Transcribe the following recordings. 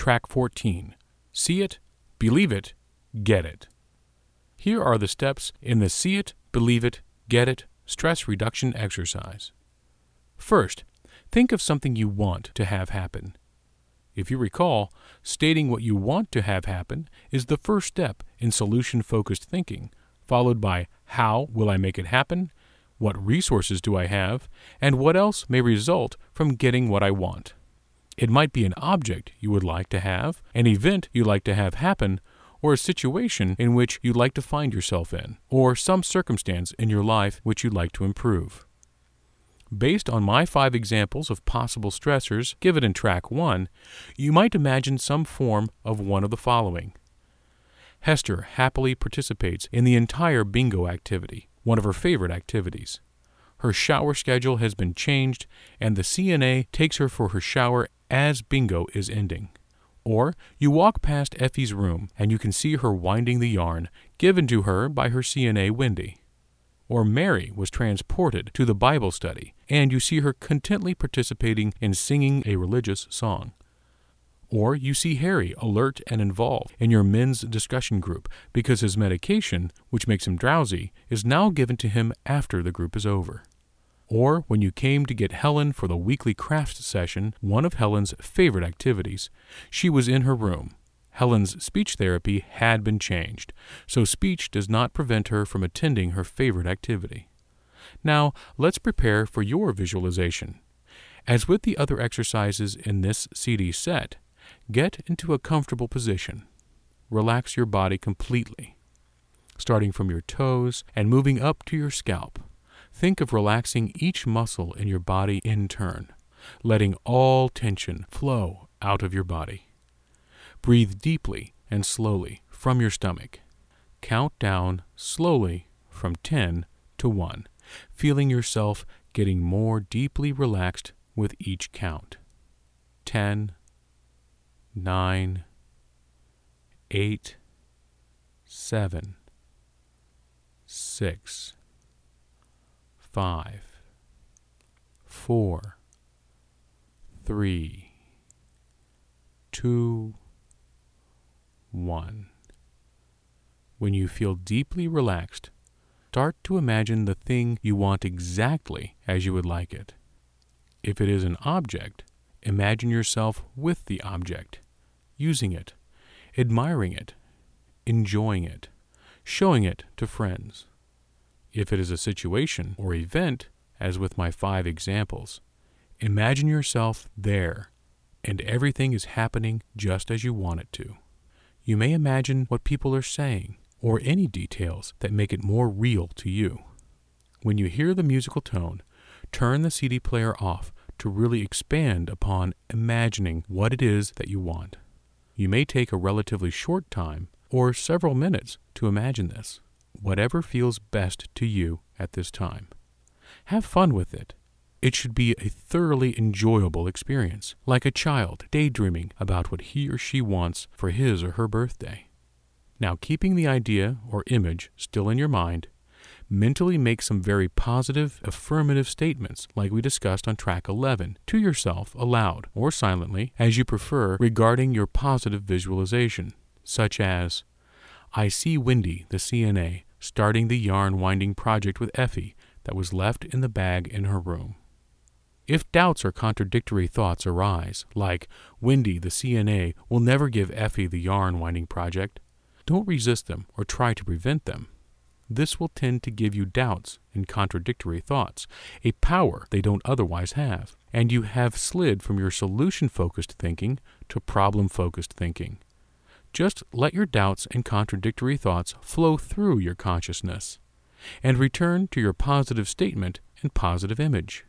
Track 14. See it, believe it, get it. Here are the steps in the See It, Believe It, Get It stress reduction exercise. First, think of something you want to have happen. If you recall, stating what you want to have happen is the first step in solution-focused thinking, followed by how will I make it happen, what resources do I have, and what else may result from getting what I want. It might be an object you would like to have, an event you'd like to have happen, or a situation in which you'd like to find yourself in, or some circumstance in your life which you'd like to improve. Based on my 5 examples of possible stressors given in Track 1, you might imagine some form of one of the following. Hester happily participates in the entire bingo activity, one of her favorite activities. Her shower schedule has been changed, and the CNA takes her for her shower as bingo is ending. Or you walk past Effie's room and you can see her winding the yarn given to her by her CNA Wendy. Or Mary was transported to the Bible study and you see her contently participating in singing a religious song. Or you see Harry alert and involved in your men's discussion group because his medication, which makes him drowsy, is now given to him after the group is over. Or when you came to get Helen for the weekly crafts session, one of Helen's favorite activities, she was in her room. Helen's speech therapy had been changed, so speech does not prevent her from attending her favorite activity. Now, let's prepare for your visualization. As with the other exercises in this CD set, get into a comfortable position. Relax your body completely, starting from your toes and moving up to your scalp. Think of relaxing each muscle in your body in turn, letting all tension flow out of your body. Breathe deeply and slowly from your stomach. Count down slowly from 10 to 1, feeling yourself getting more deeply relaxed with each count. 10, 9, 8, 7, 6, 5, 4, 3, 2, 1. When you feel deeply relaxed, start to imagine the thing you want exactly as you would like it. If it is an object, imagine yourself with the object, using it, admiring it, enjoying it, showing it to friends. If it is a situation or event, as with my 5 examples, imagine yourself there, and everything is happening just as you want it to. You may imagine what people are saying, or any details that make it more real to you. When you hear the musical tone, turn the CD player off to really expand upon imagining what it is that you want. You may take a relatively short time or several minutes to imagine this, whatever feels best to you at this time. Have fun with it. It should be a thoroughly enjoyable experience, like a child daydreaming about what he or she wants for his or her birthday. Now, keeping the idea or image still in your mind, mentally make some very positive, affirmative statements like we discussed on Track 11 to yourself aloud or silently as you prefer regarding your positive visualization, such as, I see Wendy, the CNA, starting the yarn winding project with Effie that was left in the bag in her room. If doubts or contradictory thoughts arise, like Wendy, the CNA, will never give Effie the yarn winding project, don't resist them or try to prevent them. This will tend to give you doubts and contradictory thoughts, a power they don't otherwise have, and you have slid from your solution-focused thinking to problem-focused thinking. Just let your doubts and contradictory thoughts flow through your consciousness, and return to your positive statement and positive image.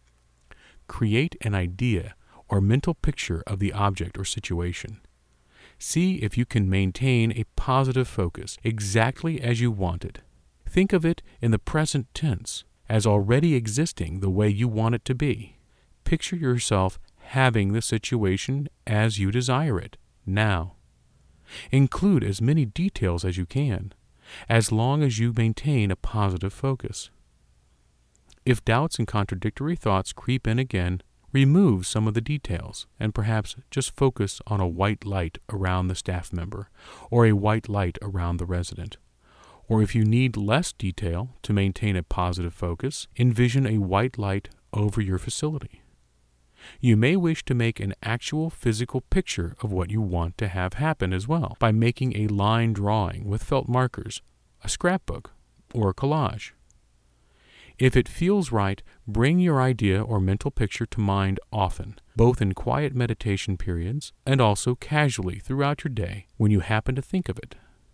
Create an idea or mental picture of the object or situation. See if you can maintain a positive focus exactly as you want it. Think of it in the present tense as already existing the way you want it to be. Picture yourself having the situation as you desire it, now. Include as many details as you can, as long as you maintain a positive focus. If doubts and contradictory thoughts creep in again, Remove some of the details and perhaps just focus on a white light around the staff member or a white light around the resident. Or if you need less detail to maintain a positive focus, envision a white light over your facility. You may wish to make an actual physical picture of what you want to have happen as well by making a line drawing with felt markers, a scrapbook, or a collage. If it feels right, bring your idea or mental picture to mind often, both in quiet meditation periods and also casually throughout your day when you happen to think of it.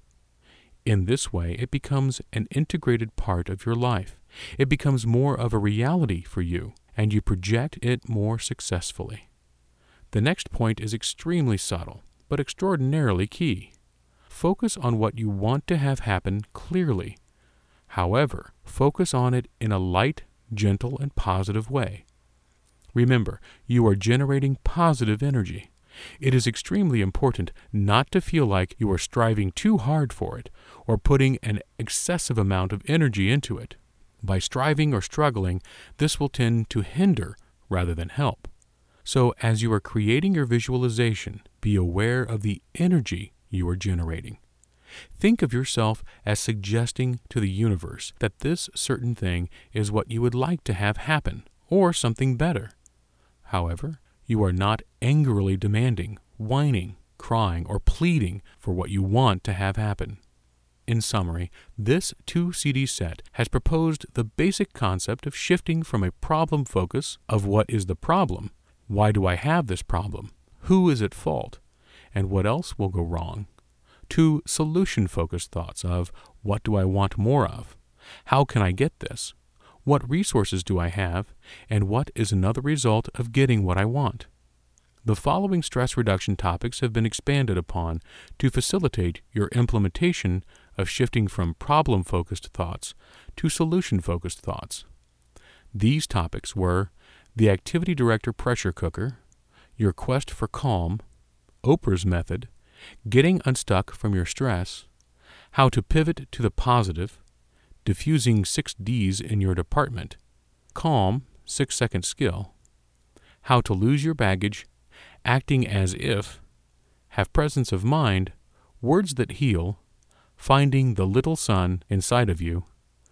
In this way, it becomes an integrated part of your life. It becomes more of a reality for you, and you project it more successfully. The next point is extremely subtle, but extraordinarily key. Focus on what you want to have happen clearly. However, focus on it in a light, gentle, and positive way. Remember, you are generating positive energy. It is extremely important not to feel like you are striving too hard for it or putting an excessive amount of energy into it. By striving or struggling, this will tend to hinder rather than help. So, as you are creating your visualization, be aware of the energy you are generating. Think of yourself as suggesting to the universe that this certain thing is what you would like to have happen, or something better. However, you are not angrily demanding, whining, crying, or pleading for what you want to have happen. In summary, this 2-CD set has proposed the basic concept of shifting from a problem focus of what is the problem, why do I have this problem, who is at fault, and what else will go wrong, to solution-focused thoughts of what do I want more of, how can I get this, what resources do I have, and what is another result of getting what I want. The following stress reduction topics have been expanded upon to facilitate your implementation of shifting from problem-focused thoughts to solution-focused thoughts. These topics were the Activity Director Pressure Cooker, your quest for calm, Oprah's Method, getting unstuck from your stress, how to pivot to the positive, diffusing 6 Ds in your department, calm, 6-second skill, how to lose your baggage, acting as if, have presence of mind, words that heal, finding the little sun inside of you,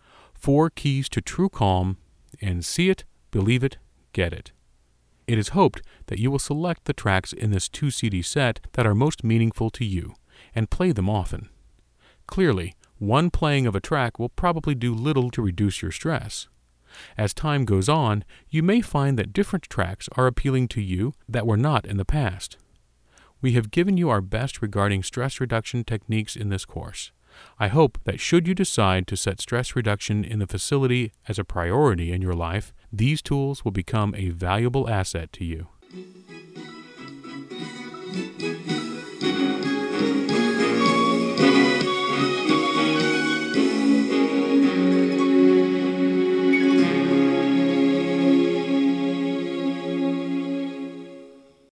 4 keys to true calm, and see it, believe it, get it. It is hoped that you will select the tracks in this 2-CD set that are most meaningful to you and play them often. Clearly, one playing of a track will probably do little to reduce your stress. As time goes on, you may find that different tracks are appealing to you that were not in the past. We have given you our best regarding stress reduction techniques in this course. I hope that should you decide to set stress reduction in the facility as a priority in your life, these tools will become a valuable asset to you.